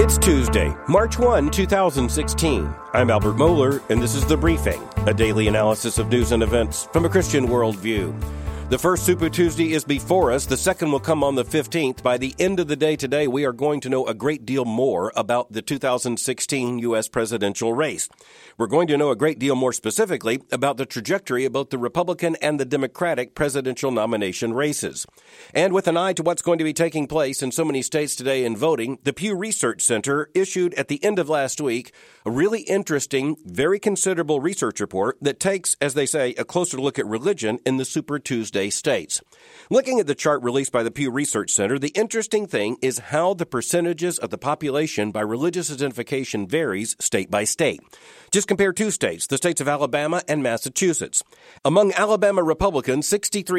It's Tuesday, March 1, 2016. I'm Albert Mohler, and this is The Briefing, a daily analysis of news and events from a Christian worldview. The first Super Tuesday is before us. The second will come on the 15th. By the end of the day today, we are going to know a great deal more about the 2016 U.S. presidential race. We're going to know a great deal more specifically about the trajectory of both the Republican and the Democratic presidential nomination races. And with an eye to what's going to be taking place in so many states today in voting, the Pew Research Center issued at the end of last week a really interesting, very considerable research report that takes, as they say, a closer look at religion in the Super Tuesday states. Looking at the chart released by the Pew Research Center, the interesting thing is how the percentages of the population by religious identification varies state by state. Just compare two states, the states of Alabama and Massachusetts. Among Alabama Republicans,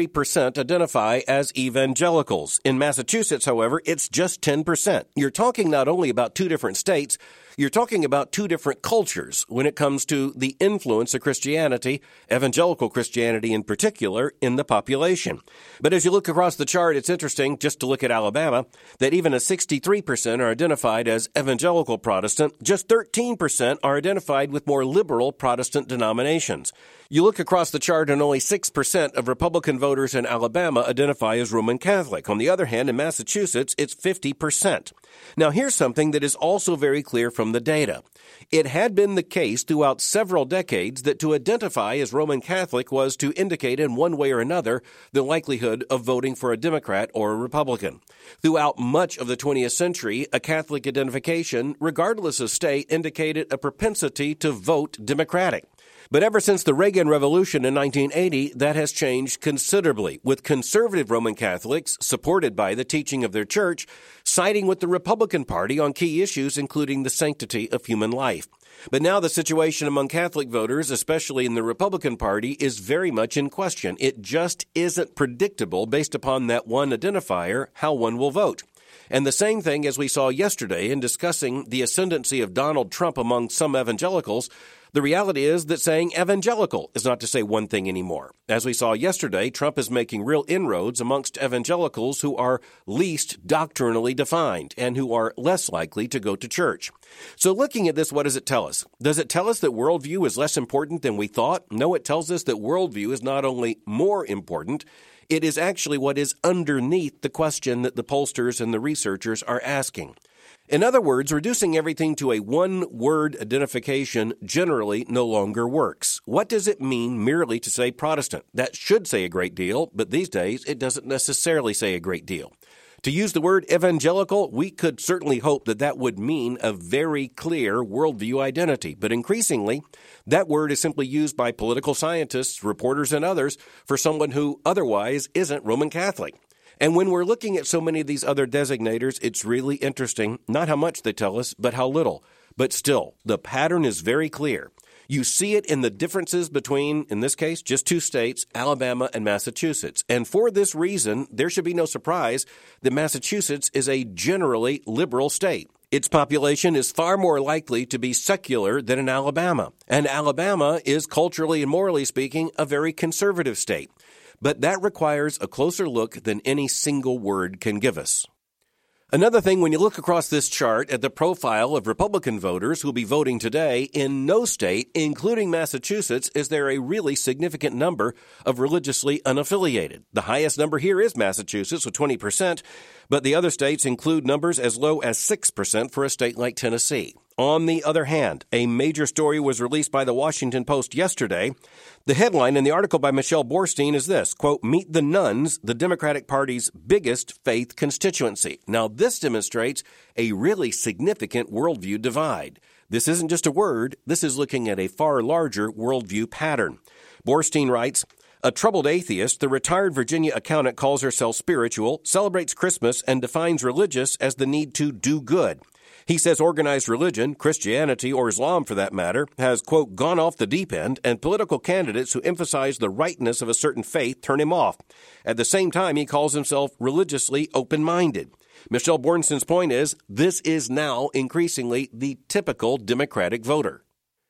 63% identify as evangelicals. In Massachusetts, however, it's just 10%. You're talking not only about two different states, you're talking about two different cultures when it comes to the influence of Christianity, evangelical Christianity in particular, in the population. But as you look across the chart, it's interesting, just to look at Alabama, that even as 63% are identified as evangelical Protestant, just 13% are identified with more liberal Protestant denominations. You look across the chart and only 6% of Republican voters in Alabama identify as Roman Catholic. On the other hand, in Massachusetts, it's 50%. Now, here's something that is also very clear from the data. It had been the case throughout several decades that to identify as Roman Catholic was to indicate in one way or another the likelihood of voting for a Democrat or a Republican. Throughout much of the 20th century, a Catholic identification, regardless of state, indicated a propensity to vote Democratic. But ever since the Reagan Revolution in 1980, that has changed considerably, with conservative Roman Catholics, supported by the teaching of their church, siding with the Republican Party on key issues including the sanctity of human life. But now the situation among Catholic voters, especially in the Republican Party, is very much in question. It just isn't predictable based upon that one identifier, how one will vote. And the same thing as we saw yesterday in discussing the ascendancy of Donald Trump among some evangelicals. The reality is that saying evangelical is not to say one thing anymore. As we saw yesterday, Trump is making real inroads amongst evangelicals who are least doctrinally defined and who are less likely to go to church. So looking at this, what does it tell us? Does it tell us that worldview is less important than we thought? No, it tells us that worldview is not only more important, it is actually what is underneath the question that the pollsters and the researchers are asking. In other words, reducing everything to a one-word identification generally no longer works. What does it mean merely to say Protestant? That should say a great deal, but these days it doesn't necessarily say a great deal. To use the word evangelical, we could certainly hope that that would mean a very clear worldview identity. But increasingly, that word is simply used by political scientists, reporters, and others for someone who otherwise isn't Roman Catholic. And when we're looking at so many of these other designators, it's really interesting, not how much they tell us, but how little. But still, the pattern is very clear. You see it in the differences between, in this case, just two states, Alabama and Massachusetts. And for this reason, there should be no surprise that Massachusetts is a generally liberal state. Its population is far more likely to be secular than in Alabama. And Alabama is, culturally and morally speaking, a very conservative state. But that requires a closer look than any single word can give us. Another thing, when you look across this chart at the profile of Republican voters who will be voting today, in no state, including Massachusetts, is there a really significant number of religiously unaffiliated. The highest number here is Massachusetts with 20%, but the other states include numbers as low as 6% for a state like Tennessee. On the other hand, a major story was released by the Washington Post yesterday. The headline in the article by Michelle Borstein is this, quote, "Meet the Nuns, the Democratic Party's biggest faith constituency." Now, this demonstrates a really significant worldview divide. This isn't just a word. This is looking at a far larger worldview pattern. Borstein writes, "A troubled atheist, the retired Virginia accountant calls herself spiritual, celebrates Christmas, and defines religious as the need to do good. He says organized religion, Christianity or Islam for that matter, has, quote, gone off the deep end, and political candidates who emphasize the rightness of a certain faith turn him off. At the same time, he calls himself religiously open-minded." Michelle Bornstein's point is, this is now increasingly the typical Democratic voter.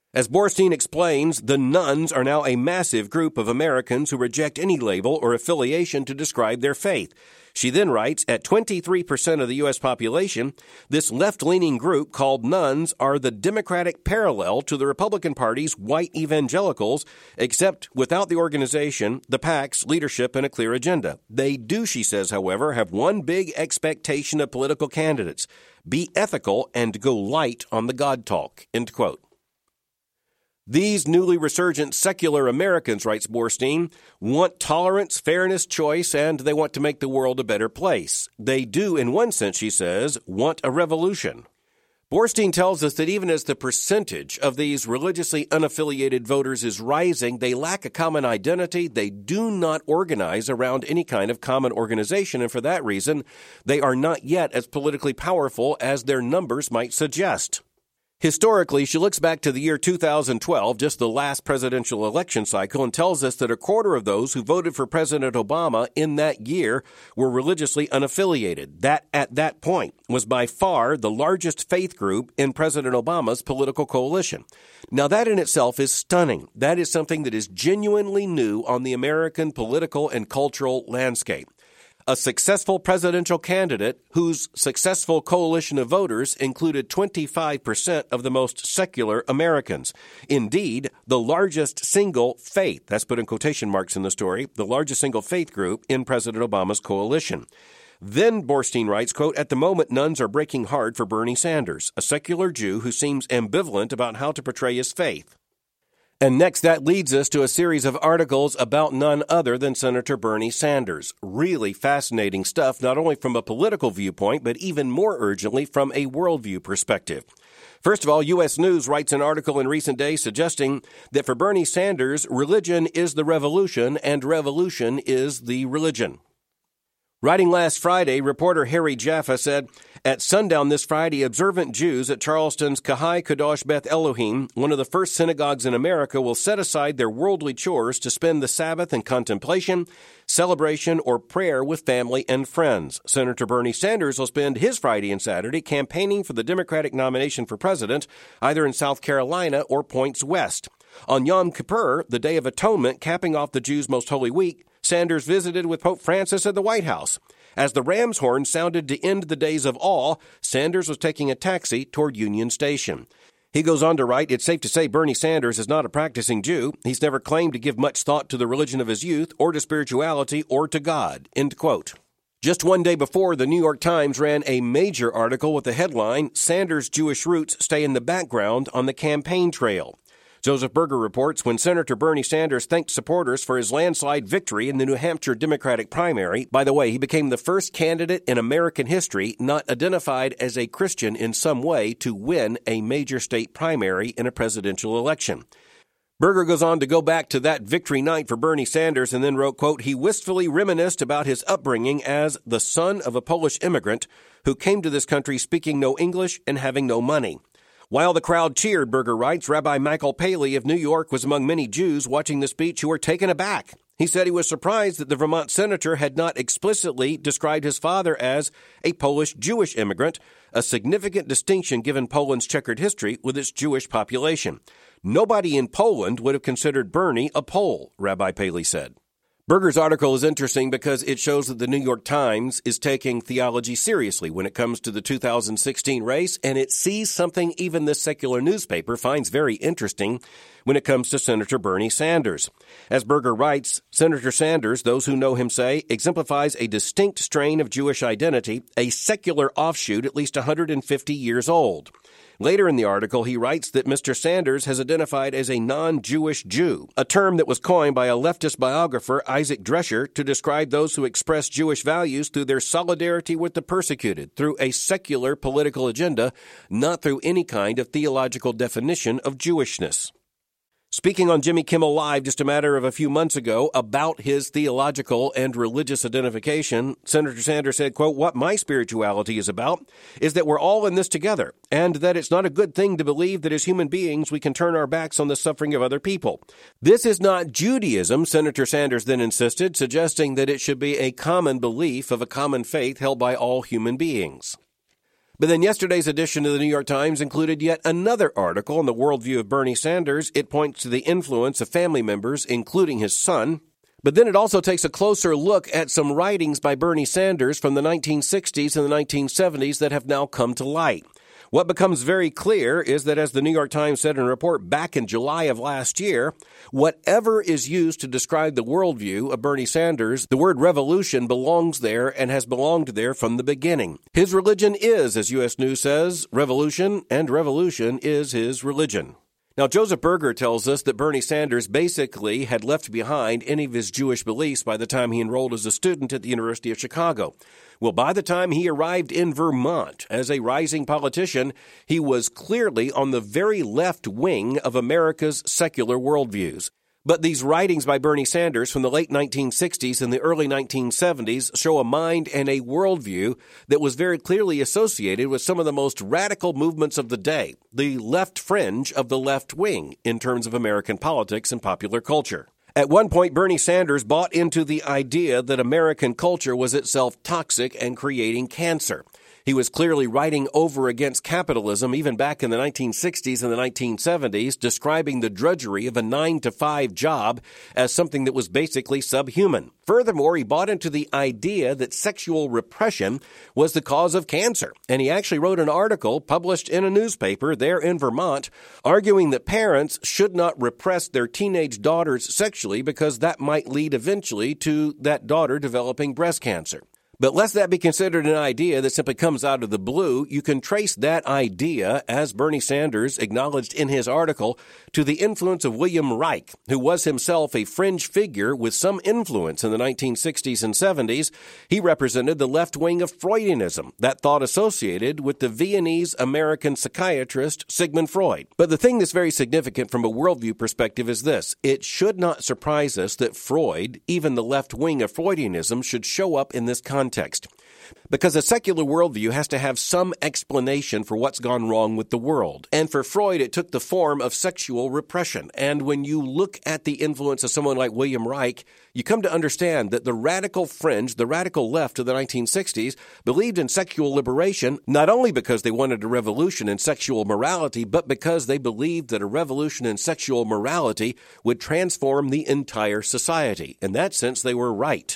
As Borstein explains, the nuns are now a massive group of Americans who reject any label or affiliation to describe their faith. She then writes, at 23% of the U.S. population, this left-leaning group called nuns are the Democratic parallel to the Republican Party's white evangelicals, except without the organization, the PAC's leadership, and a clear agenda. They do, she says, however, have one big expectation of political candidates: be ethical and go light on the God talk, end quote. These newly resurgent secular Americans, writes Borstein, want tolerance, fairness, choice, and they want to make the world a better place. They do, in one sense, she says, want a revolution. Borstein tells us that even as the percentage of these religiously unaffiliated voters is rising, they lack a common identity. They do not organize around any kind of common organization, and for that reason, they are not yet as politically powerful as their numbers might suggest. Historically, she looks back to the year 2012, just the last presidential election cycle, and tells us that a quarter of those who voted for President Obama in that year were religiously unaffiliated. That, at that point, was by far the largest faith group in President Obama's political coalition. Now, that in itself is stunning. That is something that is genuinely new on the American political and cultural landscape. A successful presidential candidate whose successful coalition of voters included 25% of the most secular Americans. Indeed, the largest single faith, that's put in quotation marks in the story, the largest single faith group in President Obama's coalition. Then, Borstein writes, quote, at the moment, nuns are breaking hard for Bernie Sanders, a secular Jew who seems ambivalent about how to portray his faith. And next, that leads us to a series of articles about none other than Senator Bernie Sanders. Really fascinating stuff, not only from a political viewpoint, but even more urgently from a worldview perspective. First of all, U.S. News writes an article in recent days suggesting that for Bernie Sanders, religion is the revolution and revolution is the religion. Writing last Friday, reporter Harry Jaffa said, at sundown this Friday, observant Jews at Charleston's Kahai Kadosh Beth Elohim, one of the first synagogues in America, will set aside their worldly chores to spend the Sabbath in contemplation, celebration, or prayer with family and friends. Senator Bernie Sanders will spend his Friday and Saturday campaigning for the Democratic nomination for president, either in South Carolina or points west. On Yom Kippur, the Day of Atonement, capping off the Jews' most holy week, Sanders visited with Pope Francis at the White House. As the ram's horn sounded to end the days of awe, Sanders was taking a taxi toward Union Station. He goes on to write, it's safe to say Bernie Sanders is not a practicing Jew. He's never claimed to give much thought to the religion of his youth, or to spirituality, or to God. End quote. Just one day before, the New York Times ran a major article with the headline, Sanders' Jewish roots stay in the background on the campaign trail. Joseph Berger reports when Senator Bernie Sanders thanked supporters for his landslide victory in the New Hampshire Democratic primary. By the way, he became the first candidate in American history not identified as a Christian in some way to win a major state primary in a presidential election. Berger goes on to go back to that victory night for Bernie Sanders and then wrote, quote, he wistfully reminisced about his upbringing as the son of a Polish immigrant who came to this country speaking no English and having no money. While the crowd cheered, Berger writes, Rabbi Michael Paley of New York was among many Jews watching the speech who were taken aback. He said he was surprised that the Vermont senator had not explicitly described his father as a Polish Jewish immigrant, a significant distinction given Poland's checkered history with its Jewish population. Nobody in Poland would have considered Bernie a Pole, Rabbi Paley said. Berger's article is interesting because it shows that the New York Times is taking theology seriously when it comes to the 2016 race, and it sees something even this secular newspaper finds very interesting when it comes to Senator Bernie Sanders. As Berger writes, Senator Sanders, those who know him say, exemplifies a distinct strain of Jewish identity, a secular offshoot at least 150 years old. Later in the article, he writes that Mr. Sanders has identified as a non-Jewish Jew, a term that was coined by a leftist biographer, Isaac Drescher, to describe those who express Jewish values through their solidarity with the persecuted, through a secular political agenda, not through any kind of theological definition of Jewishness. Speaking on Jimmy Kimmel Live just a matter of a few months ago about his theological and religious identification, Senator Sanders said, quote, what my spirituality is about is that we're all in this together, and that it's not a good thing to believe that as human beings we can turn our backs on the suffering of other people. This is not Judaism, Senator Sanders then insisted, suggesting that it should be a common belief of a common faith held by all human beings. But then yesterday's edition of the New York Times included yet another article on the worldview of Bernie Sanders. It points to the influence of family members, including his son. But then it also takes a closer look at some writings by Bernie Sanders from the 1960s and the 1970s that have now come to light. What becomes very clear is that, as the New York Times said in a report back in July of last year, whatever is used to describe the worldview of Bernie Sanders, the word revolution belongs there and has belonged there from the beginning. His religion is, as U.S. News says, revolution, and revolution is his religion. Now, Joseph Berger tells us that Bernie Sanders basically had left behind any of his Jewish beliefs by the time he enrolled as a student at the University of Chicago. Well, by the time he arrived in Vermont as a rising politician, he was clearly on the very left wing of America's secular worldviews. But these writings by Bernie Sanders from the late 1960s and the early 1970s show a mind and a worldview that was very clearly associated with some of the most radical movements of the day, the left fringe of the left wing in terms of American politics and popular culture. At one point, Bernie Sanders bought into the idea that American culture was itself toxic and creating cancer. He was clearly writing over against capitalism even back in the 1960s and the 1970s, describing the drudgery of a 9-to-5 job as something that was basically subhuman. Furthermore, he bought into the idea that sexual repression was the cause of cancer, and he actually wrote an article published in a newspaper there in Vermont arguing that parents should not repress their teenage daughters sexually because that might lead eventually to that daughter developing breast cancer. But lest that be considered an idea that simply comes out of the blue, you can trace that idea, as Bernie Sanders acknowledged in his article, to the influence of William Reich, who was himself a fringe figure with some influence in the 1960s and 70s. He represented the left wing of Freudianism, that thought associated with the Viennese-American psychiatrist Sigmund Freud. But the thing that's very significant from a worldview perspective is this. It should not surprise us that Freud, even the left wing of Freudianism, should show up in this context. Because a secular worldview has to have some explanation for what's gone wrong with the world. And for Freud, it took the form of sexual repression. And when you look at the influence of someone like William Reich, you come to understand that the radical fringe, the radical left of the 1960s, believed in sexual liberation, not only because they wanted a revolution in sexual morality, but because they believed that a revolution in sexual morality would transform the entire society. In that sense, they were right.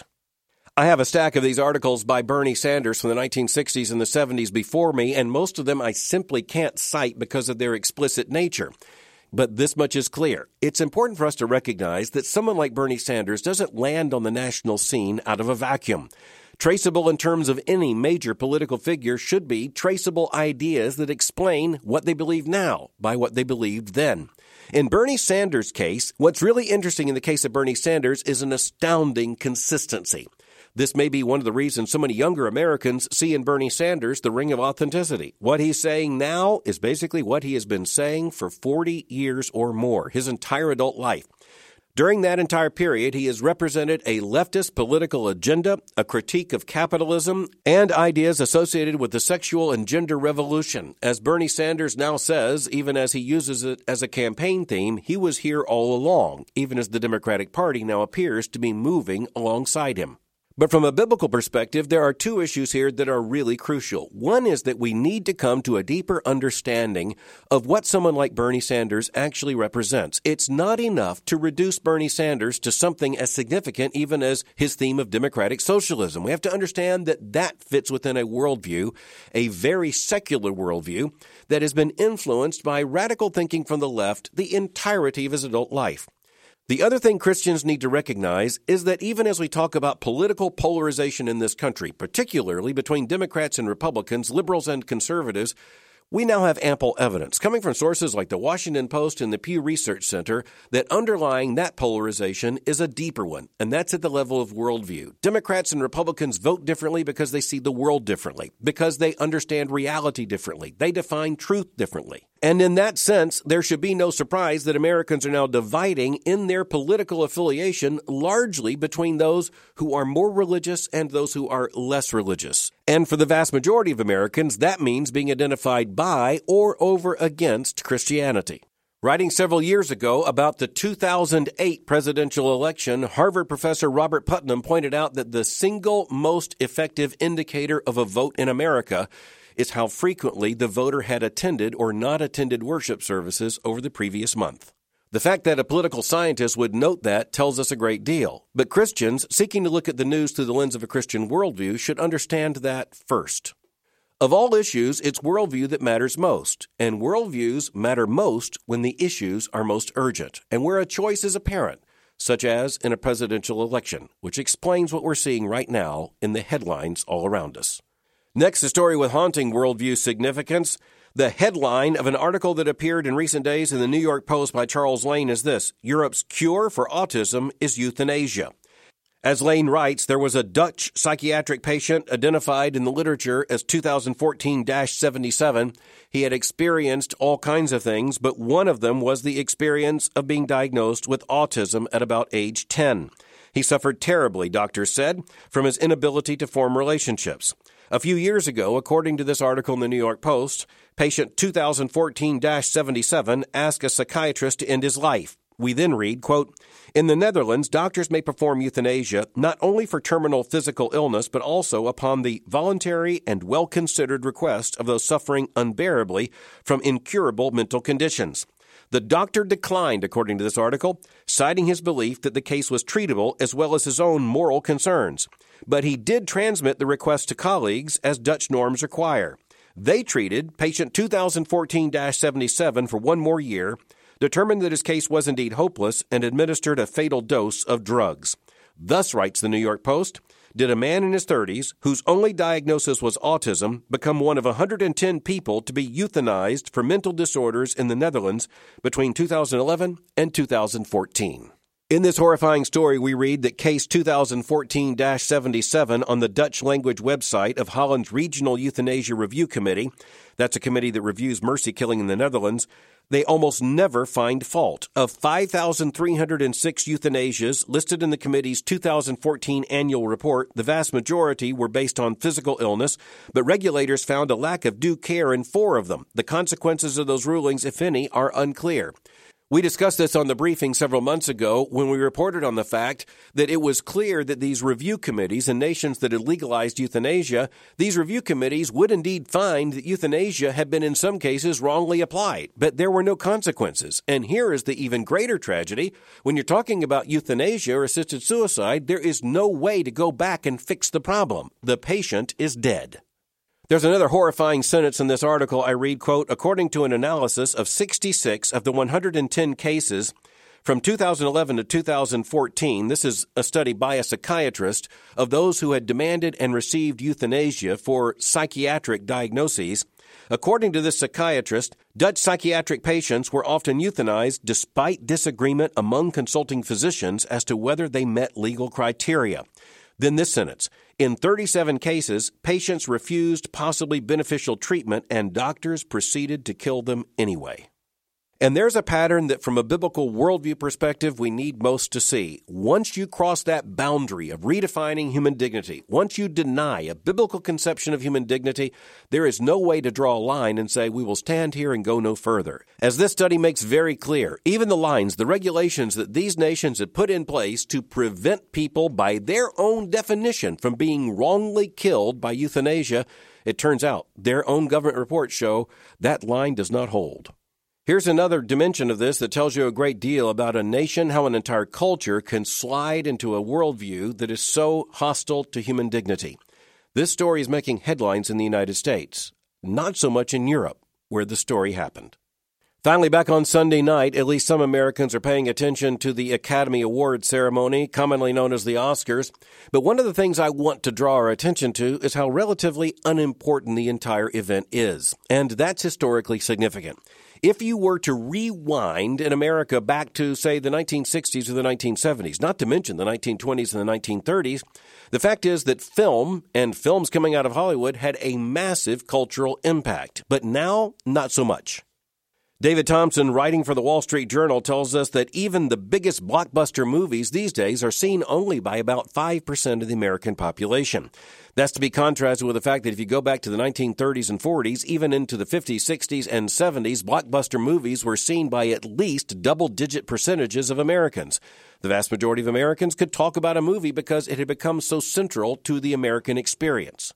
I have a stack of these articles by Bernie Sanders from the 1960s and the 70s before me, and most of them I simply can't cite because of their explicit nature. But this much is clear. It's important for us to recognize that someone like Bernie Sanders doesn't land on the national scene out of a vacuum. Traceable in terms of any major political figure should be traceable ideas that explain what they believe now by what they believed then. In Bernie Sanders' case, what's really interesting in the case of Bernie Sanders is an astounding consistency. This may be one of the reasons so many younger Americans see in Bernie Sanders the ring of authenticity. What he's saying now is basically what he has been saying for 40 years or more, his entire adult life. During that entire period, he has represented a leftist political agenda, a critique of capitalism, and ideas associated with the sexual and gender revolution. As Bernie Sanders now says, even as he uses it as a campaign theme, he was here all along, even as the Democratic Party now appears to be moving alongside him. But from a biblical perspective, there are two issues here that are really crucial. One is that we need to come to a deeper understanding of what someone like Bernie Sanders actually represents. It's not enough to reduce Bernie Sanders to something as significant even as his theme of democratic socialism. We have to understand that that fits within a worldview, a very secular worldview, that has been influenced by radical thinking from the left the entirety of his adult life. The other thing Christians need to recognize is that even as we talk about political polarization in this country, particularly between Democrats and Republicans, liberals and conservatives, we now have ample evidence coming from sources like the Washington Post and the Pew Research Center that underlying that polarization is a deeper one, and that's at the level of worldview. Democrats and Republicans vote differently because they see the world differently, because they understand reality differently. They define truth differently. And in that sense, there should be no surprise that Americans are now dividing in their political affiliation largely between those who are more religious and those who are less religious. And for the vast majority of Americans, that means being identified by or over against Christianity. Writing several years ago about the 2008 presidential election, Harvard professor Robert Putnam pointed out that the single most effective indicator of a vote in America is how frequently the voter had attended or not attended worship services over the previous month. The fact that a political scientist would note that tells us a great deal, but Christians seeking to look at the news through the lens of a Christian worldview should understand that first. Of all issues, it's worldview that matters most, and worldviews matter most when the issues are most urgent and where a choice is apparent, such as in a presidential election, which explains what we're seeing right now in the headlines all around us. Next, a story with haunting worldview significance. The headline of an article that appeared in recent days in the New York Post by Charles Lane is this: Europe's cure for autism is euthanasia. As Lane writes, there was a Dutch psychiatric patient identified in the literature as 2014-77. He had experienced all kinds of things, but one of them was the experience of being diagnosed with autism at about age 10. He suffered terribly, doctors said, from his inability to form relationships. A few years ago, according to this article in the New York Post, patient 2014-77 asked a psychiatrist to end his life. We then read, quote, in the Netherlands, doctors may perform euthanasia not only for terminal physical illness, but also upon the voluntary and well-considered request of those suffering unbearably from incurable mental conditions. The doctor declined, according to this article, citing his belief that the case was treatable as well as his own moral concerns. But he did transmit the request to colleagues as Dutch norms require. They treated patient 2014-77 for one more year, determined that his case was indeed hopeless, and administered a fatal dose of drugs. Thus, writes the New York Post, did a man in his 30s, whose only diagnosis was autism, become one of 110 people to be euthanized for mental disorders in the Netherlands between 2011 and 2014. In this horrifying story, we read that case 2014-77 on the Dutch language website of Holland's Regional Euthanasia Review Committee, that's a committee that reviews mercy killing in the Netherlands, they almost never find fault. Of 5,306 euthanasias listed in the committee's 2014 annual report, the vast majority were based on physical illness, but regulators found a lack of due care in 4 of them. The consequences of those rulings, if any, are unclear. We discussed this on the briefing several months ago when we reported on the fact that it was clear that these review committees in nations that had legalized euthanasia, these review committees would indeed find that euthanasia had been in some cases wrongly applied, but there were no consequences. And here is the even greater tragedy. When you're talking about euthanasia or assisted suicide, there is no way to go back and fix the problem. The patient is dead. There's another horrifying sentence in this article I read, quote, according to an analysis of 66 of the 110 cases from 2011 to 2014, this is a study by a psychiatrist of those who had demanded and received euthanasia for psychiatric diagnoses. According to this psychiatrist, Dutch psychiatric patients were often euthanized despite disagreement among consulting physicians as to whether they met legal criteria. Then this sentence, in 37 cases, patients refused possibly beneficial treatment and doctors proceeded to kill them anyway. And there's a pattern that from a biblical worldview perspective we need most to see. Once you cross that boundary of redefining human dignity, once you deny a biblical conception of human dignity, there is no way to draw a line and say we will stand here and go no further. As this study makes very clear, even the lines, the regulations that these nations had put in place to prevent people by their own definition from being wrongly killed by euthanasia, it turns out their own government reports show that line does not hold. Here's another dimension of this that tells you a great deal about a nation, how an entire culture can slide into a worldview that is so hostile to human dignity. This story is making headlines in the United States, not so much in Europe, where the story happened. Finally, back on Sunday night, at least some Americans are paying attention to the Academy Awards ceremony, commonly known as the Oscars. But one of the things I want to draw our attention to is how relatively unimportant the entire event is. And that's historically significant. If you were to rewind in America back to, say, the 1960s or the 1970s, not to mention the 1920s and the 1930s, the fact is that film and films coming out of Hollywood had a massive cultural impact. But now, not so much. David Thompson, writing for the Wall Street Journal, tells us that even the biggest blockbuster movies these days are seen only by about 5% of the American population. That's to be contrasted with the fact that if you go back to the 1930s and 40s, even into the 50s, 60s, and 70s, blockbuster movies were seen by at least double-digit percentages of Americans. The vast majority of Americans could talk about a movie because it had become so central to the American experience.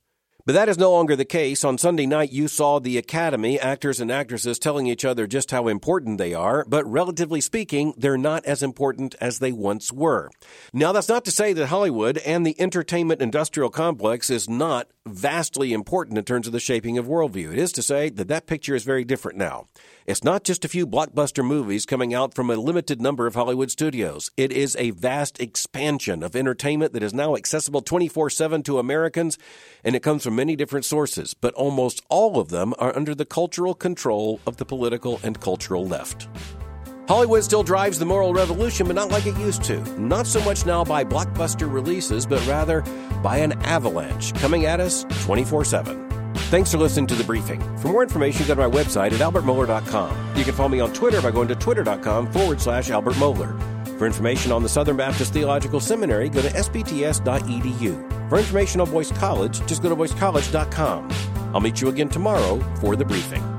But that is no longer the case. On Sunday night, you saw the Academy, actors and actresses telling each other just how important they are, but relatively speaking, they're not as important as they once were. Now, that's not to say that Hollywood and the entertainment industrial complex is not vastly important in terms of the shaping of worldview. It is to say that that picture is very different now. It's not just a few blockbuster movies coming out from a limited number of Hollywood studios. It is a vast expansion of entertainment that is now accessible 24/7 to Americans, and it comes from many different sources, but almost all of them are under the cultural control of the political and cultural left. Hollywood still drives the moral revolution, but not like it used to. Not so much now by blockbuster releases, but rather by an avalanche coming at us 24/7. Thanks for listening to The Briefing. For more information, go to my website at albertmohler.com. You can follow me on Twitter by going to twitter.com/Albert Mohler. For information on the Southern Baptist Theological Seminary, go to sbts.edu. For information on Boyce College, just go to boycecollege.com. I'll meet you again tomorrow for The Briefing.